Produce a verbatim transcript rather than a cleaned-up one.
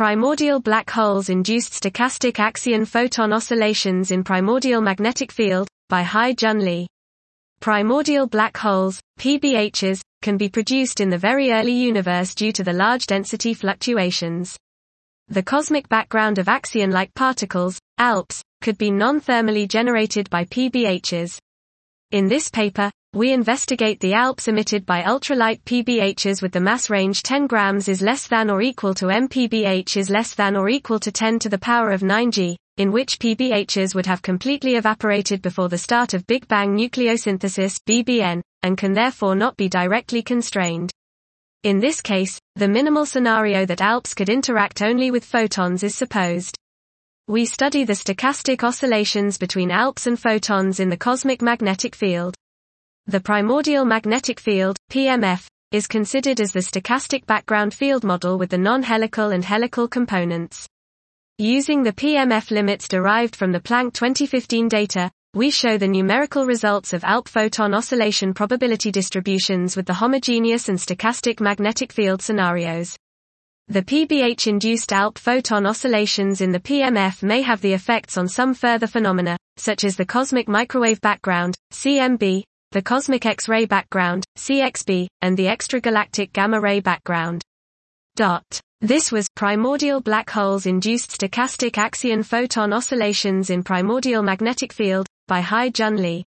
Primordial black holes induced stochastic axion photon oscillations in primordial magnetic field, by Hai-Jun Lee. Primordial black holes, P B Hs, can be produced in the very early universe due to the large density fluctuations. The cosmic background of axion-like particles, A L Ps, could be non-thermally generated by P B Hs. In this paper, we investigate the A L Ps emitted by ultralight P B Hs with the mass range ten grams is less than or equal to M P B H is less than or equal to ten to the power of nine G, in which P B Hs would have completely evaporated before the start of Big Bang nucleosynthesis (B B N), and can therefore not be directly constrained. In this case, the minimal scenario that A L Ps could interact only with photons is supposed. We study the stochastic oscillations between A L Ps and photons in the cosmic magnetic field. The primordial magnetic field, P M F, is considered as the stochastic background field model with the non-helical and helical components. Using the P M F limits derived from the Planck twenty fifteen data, we show the numerical results of A L P photon oscillation probability distributions with the homogeneous and stochastic magnetic field scenarios. The P B H-induced A L P photon oscillations in the P M F may have the effects on some further phenomena, such as the cosmic microwave background, C M B, the cosmic X-ray background, C X B, and the extragalactic gamma-ray background. This was Primordial Black Holes Induced Stochastic Axion Photon Oscillations in Primordial Magnetic Field, by Hai-Jun Lee.